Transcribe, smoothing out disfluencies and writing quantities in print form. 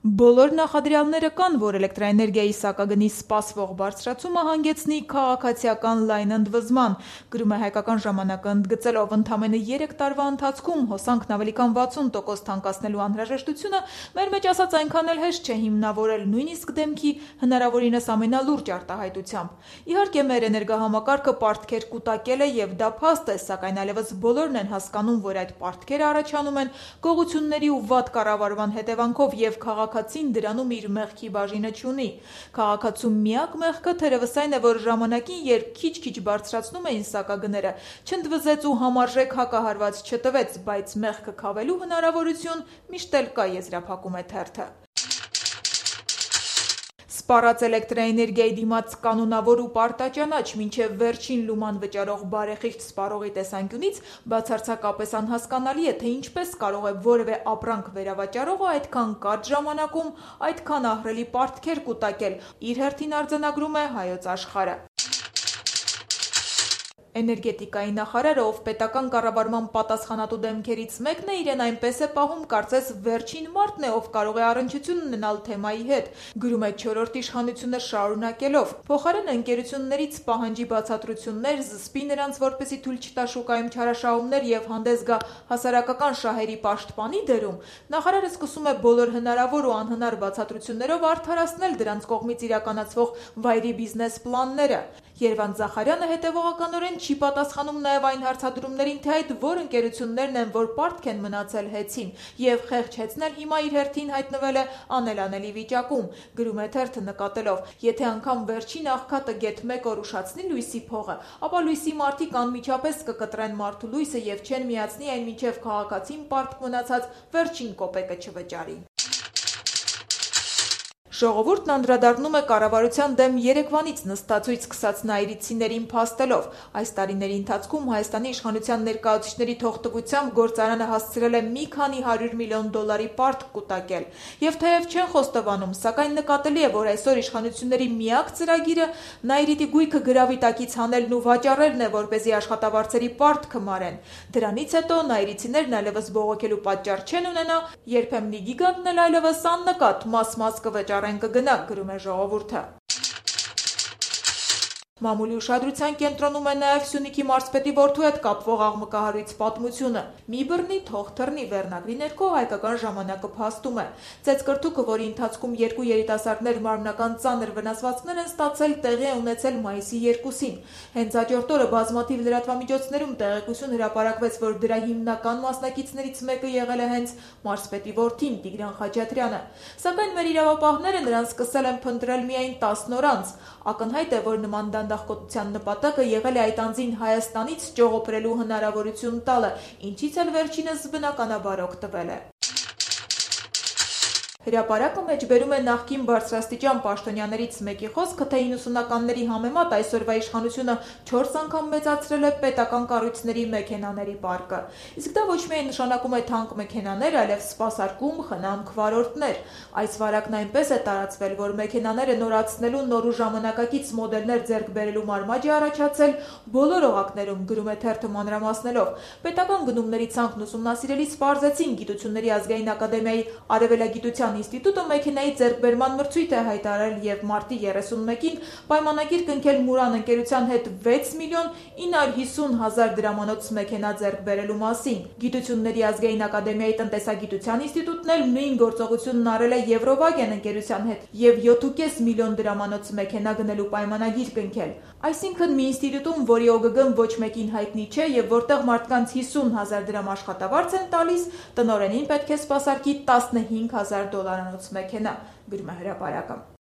Բոլոր նախադրյալները կան, որ էլեկտրաէներգիայի սակագնի սպասվող բարձրացումը հանգեցնի քաղաքացիական լայն ընդվզման, գրում է Հայկական ժամանակը ընդգծելով ընդամենը 3 տարվա ընթացքում հոսանքն ավելի քան 60% թանկացնելու անհրաժեշտությունը մեր մեջ ասած այնքան էլ հեշտ չէ հիմնավորել նույնիսկ դեմքի հնարավորինս ամենալուրջ արտահայտությամբ։ Իհարկե մեր էներգահամակարգը պարտքեր կուտակել է եւ դա փաստ է, սակայն այլևս բոլորն են հասկանում, որ այդ պարտքերը առաջանում են գողությունների ու վատ կառավարման հետևանքով եւ քաղաքացին դրանում իր մեղքի բաժինը չունի։ Քաղաքացու միակ մեղքը թերևս այն է, որ ժամանակին, երբ քիչ-քիչ բարձրացնում էին սակագները, չընդվզեց ու համարժեք հակահարված չտվեց, բայց մեղքը քավելու հնարավորություն միշտ էլ կա, եզրափակում է թերթը։ Սպառած էլեկտրաէներգիայի դիմաց կանոնավոր ու պարտաճանաչ մինչև վերջին լուման վճարող բարեխիղճ սպառողի տեսանկյունից բացարձակապես անհասկանալի է, թե ինչպես կարող է որևէ ապրանք վերավաճառողը այդքան կարճ ժամանակում այդքան ահռելի պարտքեր կուտակել, իր հերթին արձանագրում է Հայոց Աշխարհը։ Էներգետիկայի նախարարը, ով պետական կառավարման պատասխանատու դեմքերից մեկն է, իրեն այնպես է պահում, կարծես վերջին մարդն է, ով կարող է առնչություն ունենալ թեմայի հետ, գրում է Չորրորդ իշխանությունը շարունակելով։ Փոխարենը ընկերություններից պահանջի բացատրություններ, զսպի նրանց, որպեսզի թույլ չտա շուկայում չարաշահումներ եւ հանդես գա հասարակական շահերի պաշտպանի դերում, նախարարը սկսում է բոլոր հնարավոր ու անհնար բացատրություններով արդարացնել դրանց կողմից իրականացվող վայրի բիզնես պլանները։ Երվանդ Զախարյանը հետևողականորեն չի պատասխանում նաև այն հարցադրումներին, թե այդ որ ընկերություններն են, որ պարտք են մնացել հեծին, եւ խեղճ հեծնել հիմա իր հերթին հայտնվել է անելանելի վիճակում, գրում է թերթը նկատելով. եթե անգամ վերջին աղքատը գեթ 1 օր ուշացնի լույսի փողը, ապա լույսի մարդիկ անմիջապես կկտրեն մարդու լույսը եւ չեն միացնի այն մինչեւ քաղաքացին պարտք մնացած վերջին կոպեկը չվճարի։ Ժողովուրդն անդրադառնում է կառավարության դեմ Երևանից նստածույց սկսած նայիրցիներին փաստելով։ Այս տարիների ընթացքում Հայաստանի իշխանության ներկայացուցիչների թողտվությամբ գործարանը հասցրել է մի քանի $100 միլիոն պարտք կուտակել։ Եվ թեև չեն խոստովանում, սակայն նկատելի է, որ այսօր իշխանությունների միակ ծրագիրը նայիրիտի գույքը գրավի տակից հանելն ու վաճառելն է, որպեսզի աշխատավարձերի պարտքը մարեն։ Դրանից հետո նայիրցիներն այլևս բողոքելու պատճառ չեն ունենա, երբեմն գիգանտն էլ այլևս աննկատ մաս կվճարեն կգնա, գրում է ժողովուրդը։ Մամուլի ուշադրության կենտրոնում է նաև Սյունիքի մարզպետի որդու հետ կապվող աղմկահարույց պատմությունը։ Մի բռնի թող թռնի վերնագրի ներքո Հայկական ժամանակը փաստում է։ Ծեծկրտուկը, որի ընթացքում 2 երիտասարդներ մարմնական ծանր վնասվածքներ են ստացել, տեղի է ունեցել մայիսի 2-ին։ Հենց հաջորդ օրը բազմաթիվ լրատվամիջոցներում տեղեկություն հրապարակվեց, որ դրա հիմնական մասնակիցներից մեկը եղել է հենց մարզպետի որդին Տիգրան Խաչատրյանը։ Սակայն մեր իրավապահները նրան սկսել են փնտրել միայն 10 օր անց։ Ակնհայտ է, որ նման դանդաղկոտության նպատակը եղել է այդ անձին Հայաստանից ճողոպրելու հնարավորություն տալը, ինչից էլ վերջինս բնականաբար օգտվել է։ Հրապարակը մեջբերում է նախկին բարձրաստիճան պաշտոնյաներից մեկի խոսքը, թե 90-ականների համեմատ այսօրվա իշխանությունը 4 անգամ մեծացրել է պետական կառույցների մեքենաների պարկը։ Իսկ դա ոչ միայն նշանակում է թանկ մեքենաներ, այլև սպասարկում, խնամք, վարորդներ։ Այս վարակն այնպես է տարածվել, որ մեքենաները նորացնելու նոր ու ժամանակակից մոդելներ ձեռք բերելու մարմաջ է առաջացել բոլոր օղակներում, գրում է թերթը մանրամասնելով։ Պետական գնումների ցանկն ուսումնասիրելիս պարզեցին Գիտությունների ազգային ակադեմիայի արևելագիտության ինստիտուտը մեքենայի ձեռքբերման մրցույթ է հայտարարել եւ մարտի 31-ին պայմանագիր կնքել Մուրան ընկերության հետ 6 միլիոն 950 հազար դրամանոց մեքենա ձեռք բերելու մասին։ Գիտությունների ազգային ակադեմիայի տնտեսագիտության ինստիտուտն էլ նույն գործողությունն արել է Եվրովագեն ընկերության հետ եւ 7.5 միլիոն դրամանոց մեքենա գնելու պայմանագիր կնքել։ Այսինքն մի ինստիտուտում, որի ՕԳԳ-ն ոչ մեկին հայտնի չէ եւ որտեղ մարդկանց 50 հազար դրամ աշխատավարձ են տալիս, տնօրենին պետք է սպասարկի $15,000 մեքենա, գրում է հրապարակը։